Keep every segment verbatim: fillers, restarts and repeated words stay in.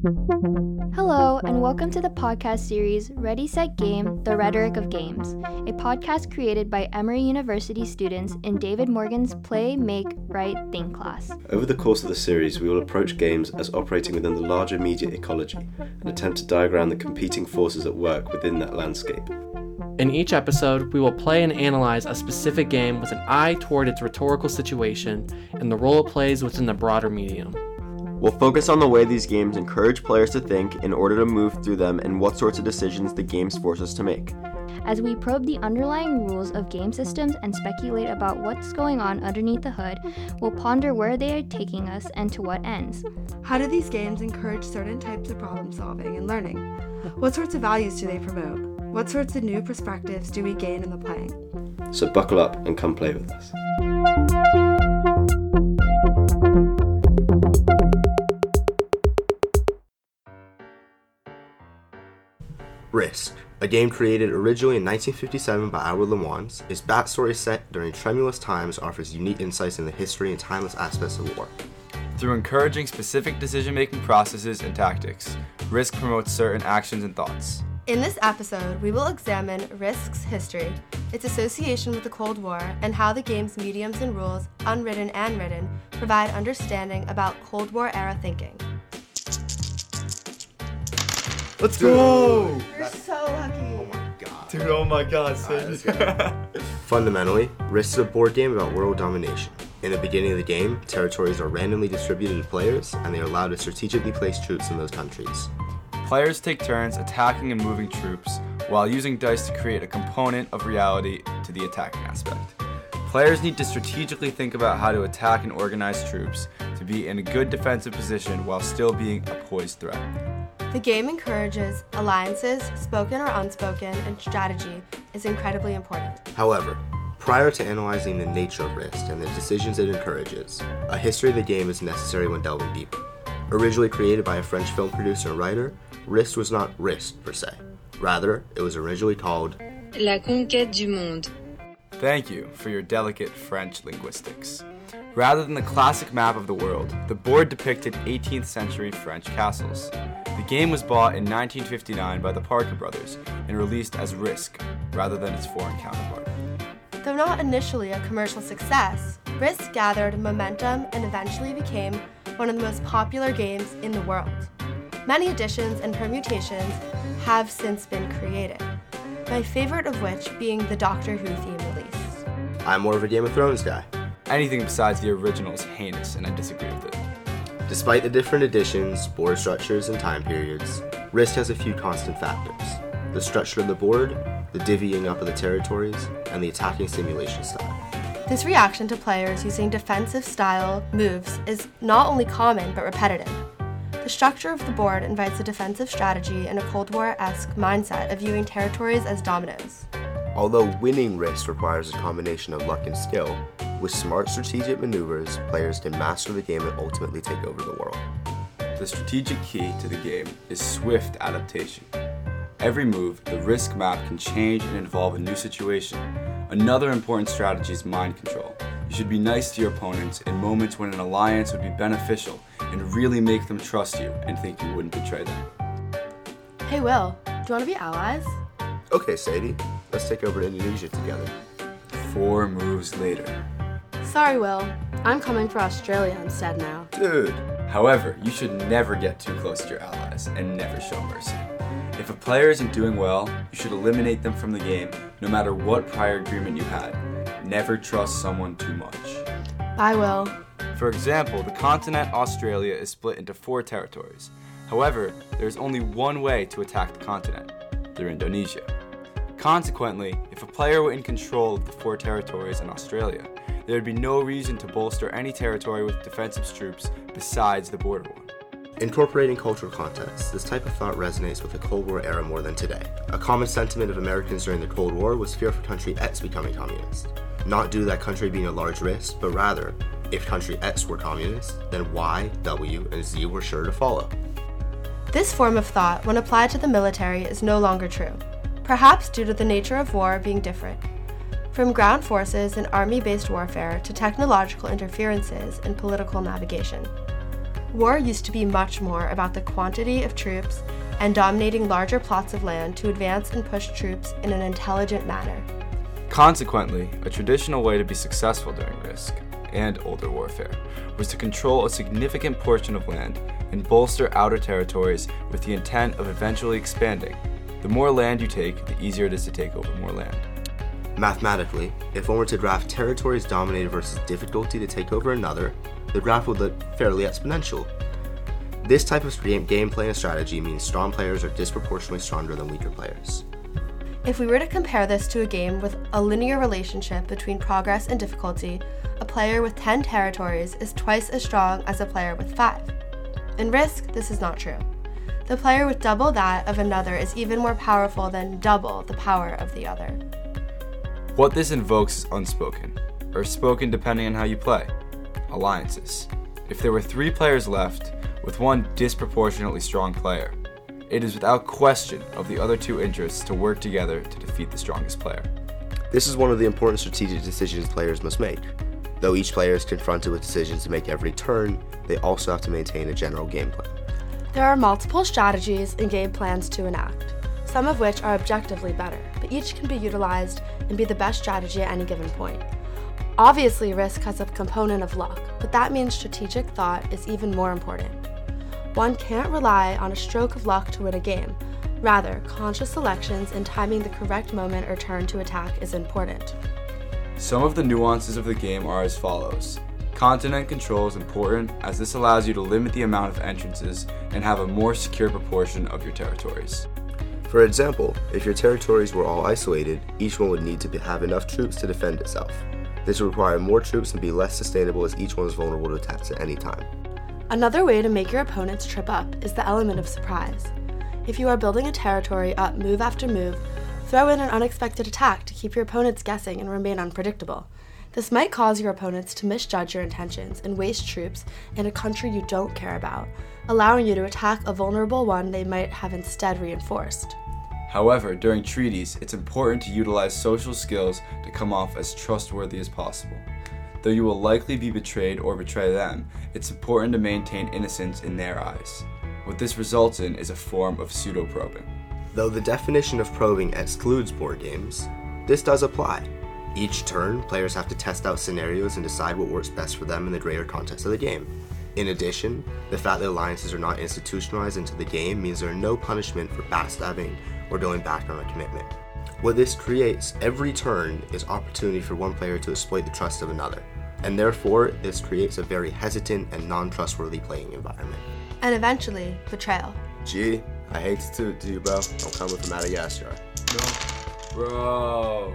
Hello, and welcome to the podcast series Ready, Set, Game, The Rhetoric of Games, a podcast created by Emory University students in David Morgan's Play, Make, Write, Think class. Over the course of the series, we will approach games as operating within the larger media ecology and attempt to diagram the competing forces at work within that landscape. In each episode, we will play and analyze a specific game with an eye toward its rhetorical situation and the role it plays within the broader medium. We'll focus on the way these games encourage players to think in order to move through them and what sorts of decisions the games force us to make. As we probe the underlying rules of game systems and speculate about what's going on underneath the hood, we'll ponder where they are taking us and to what ends. How do these games encourage certain types of problem solving and learning? What sorts of values do they promote? What sorts of new perspectives do we gain in the playing? So buckle up and come play with us. Risk, a game created originally in nineteen fifty-seven by Albert LeMoyne, its backstory set during tremulous times offers unique insights in the history and timeless aspects of war. Through encouraging specific decision-making processes and tactics, Risk promotes certain actions and thoughts. In this episode, we will examine Risk's history, its association with the Cold War, and how the game's mediums and rules, unwritten and written, provide understanding about Cold War-era thinking. Let's go! You're so lucky! Oh my god. Dude, oh my god, Sadie. Fundamentally, Risk is a board game about world domination. In the beginning of the game, territories are randomly distributed to players, and they are allowed to strategically place troops in those countries. Players take turns attacking and moving troops, while using dice to create a component of reality to the attacking aspect. Players need to strategically think about how to attack and organize troops to be in a good defensive position while still being a poised threat. The game encourages alliances, spoken or unspoken, and strategy is incredibly important. However, prior to analyzing the nature of Risk and the decisions it encourages, a history of the game is necessary when delving deeper. Originally created by a French film producer and writer, Risk was not Risk per se. Rather, it was originally called La Conquête du Monde. Thank you for your delicate French linguistics. Rather than the classic map of the world, the board depicted eighteenth century French castles. The game was bought in nineteen fifty-nine by the Parker brothers and released as Risk, rather than its foreign counterpart. Though not initially a commercial success, Risk gathered momentum and eventually became one of the most popular games in the world. Many editions and permutations have since been created, my favorite of which being the Doctor Who theme release. I'm more of a Game of Thrones guy. Anything besides the original is heinous, and I disagree with it. Despite the different editions, board structures, and time periods, Risk has a few constant factors. The structure of the board, the divvying up of the territories, and the attacking simulation style. This reaction to players using defensive style moves is not only common but repetitive. The structure of the board invites a defensive strategy and a Cold War-esque mindset of viewing territories as dominoes. Although winning Risk requires a combination of luck and skill, with smart strategic maneuvers, players can master the game and ultimately take over the world. The strategic key to the game is swift adaptation. Every move, the Risk map can change and involve a new situation. Another important strategy is mind control. You should be nice to your opponents in moments when an alliance would be beneficial and really make them trust you and think you wouldn't betray them. Hey Will, do you want to be allies? Okay, Sadie, let's take over Indonesia together. Four moves later. Sorry, Will. I'm coming for Australia instead now. Dude. However, you should never get too close to your allies and never show mercy. If a player isn't doing well, you should eliminate them from the game, no matter what prior agreement you had. Never trust someone too much. Bye, Will. For example, the continent Australia is split into four territories. However, there is only one way to attack the continent, through Indonesia. Consequently, if a player were in control of the four territories in Australia, there would be no reason to bolster any territory with defensive troops besides the border one. Incorporating cultural context, this type of thought resonates with the Cold War era more than today. A common sentiment of Americans during the Cold War was fear for country X becoming communist. Not due to that country being a large risk, but rather, if country X were communist, then Y, W, and Z were sure to follow. This form of thought, when applied to the military, is no longer true, perhaps due to the nature of war being different. From ground forces and army-based warfare to technological interferences and political navigation. War used to be much more about the quantity of troops and dominating larger plots of land to advance and push troops in an intelligent manner. Consequently, a traditional way to be successful during Risk and older warfare was to control a significant portion of land and bolster outer territories with the intent of eventually expanding. The more land you take, the easier it is to take over more land. Mathematically, if one were to graph territories dominated versus difficulty to take over another, the graph would look fairly exponential. This type of game gameplay and strategy means strong players are disproportionately stronger than weaker players. If we were to compare this to a game with a linear relationship between progress and difficulty, a player with ten territories is twice as strong as a player with five. In Risk, this is not true. The player with double that of another is even more powerful than double the power of the other. What this invokes is unspoken, or spoken depending on how you play. Alliances. If there were three players left, with one disproportionately strong player, it is without question of the other two interests to work together to defeat the strongest player. This is one of the important strategic decisions players must make. Though each player is confronted with decisions to make every turn, they also have to maintain a general game plan. There are multiple strategies and game plans to enact, some of which are objectively better, but each can be utilized and be the best strategy at any given point. Obviously, Risk has a component of luck, but that means strategic thought is even more important. One can't rely on a stroke of luck to win a game. Rather, conscious selections and timing the correct moment or turn to attack is important. Some of the nuances of the game are as follows. Continent control is important as this allows you to limit the amount of entrances and have a more secure proportion of your territories. For example, if your territories were all isolated, each one would need to be, have enough troops to defend itself. This would require more troops and be less sustainable as each one is vulnerable to attacks at any time. Another way to make your opponents trip up is the element of surprise. If you are building a territory up move after move, throw in an unexpected attack to keep your opponents guessing and remain unpredictable. This might cause your opponents to misjudge your intentions and waste troops in a country you don't care about, allowing you to attack a vulnerable one they might have instead reinforced. However, during treaties, it's important to utilize social skills to come off as trustworthy as possible. Though you will likely be betrayed or betray them, it's important to maintain innocence in their eyes. What this results in is a form of pseudo-probing. Though the definition of probing excludes board games, this does apply. Each turn, players have to test out scenarios and decide what works best for them in the greater context of the game. In addition, the fact that alliances are not institutionalized into the game means there are no punishment for backstabbing or going back on a commitment. What this creates every turn is opportunity for one player to exploit the trust of another, and therefore this creates a very hesitant and non-trustworthy playing environment. And eventually, betrayal. Gee, I hate to toot to you, bro. I'm coming from Madagascar. No. Bro.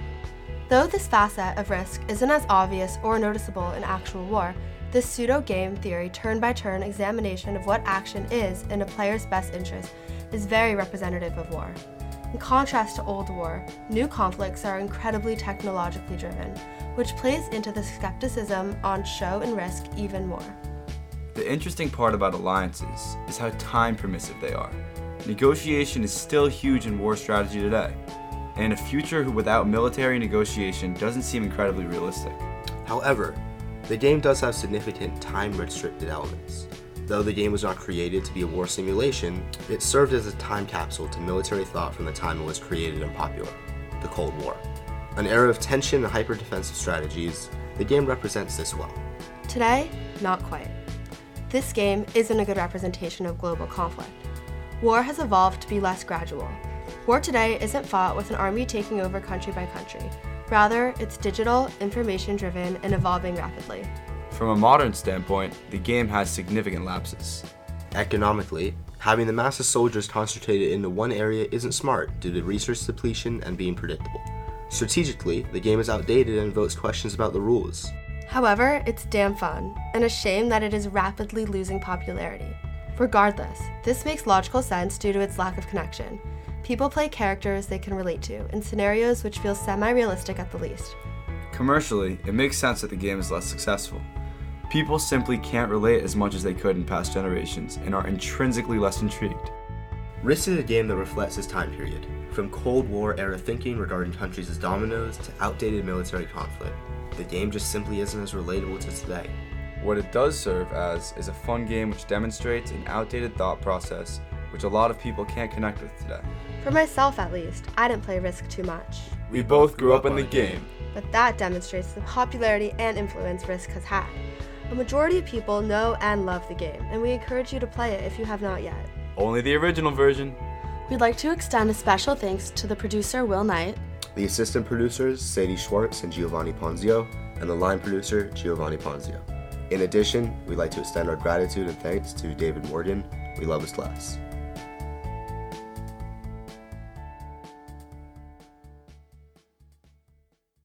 Though this facet of Risk isn't as obvious or noticeable in actual war, this pseudo-game theory turn-by-turn examination of what action is in a player's best interest is very representative of war. In contrast to old war, new conflicts are incredibly technologically driven, which plays into the skepticism on show and Risk even more. The interesting part about alliances is how time permissive they are. Negotiation is still huge in war strategy today, and a future without military negotiation doesn't seem incredibly realistic. However, the game does have significant time-restricted elements. Though the game was not created to be a war simulation, it served as a time capsule to military thought from the time it was created and popular, the Cold War. An era of tension and hyper-defensive strategies, the game represents this well. Today, not quite. This game isn't a good representation of global conflict. War has evolved to be less gradual. War today isn't fought with an army taking over country by country. Rather, it's digital, information-driven, and evolving rapidly. From a modern standpoint, the game has significant lapses. Economically, having the mass of soldiers concentrated into one area isn't smart due to resource depletion and being predictable. Strategically, the game is outdated and invokes questions about the rules. However, it's damn fun, and a shame that it is rapidly losing popularity. Regardless, this makes logical sense due to its lack of connection. People play characters they can relate to, in scenarios which feel semi-realistic at the least. Commercially, it makes sense that the game is less successful. People simply can't relate as much as they could in past generations and are intrinsically less intrigued. Risk is a game that reflects this time period, from Cold War era thinking regarding countries as dominoes to outdated military conflict. The game just simply isn't as relatable to today. What it does serve as is a fun game which demonstrates an outdated thought process which a lot of people can't connect with today. For myself at least, I didn't play Risk too much. We both grew up in the game. But that demonstrates the popularity and influence Risk has had. A majority of people know and love the game, and we encourage you to play it if you have not yet. Only the original version. We'd like to extend a special thanks to the producer, Will Knight, The assistant producers, Sadie Schwartz and Giovanni Ponzio, and the line producer, Giovanni Ponzio. In addition, we'd like to extend our gratitude and thanks to David Morgan. We love his class.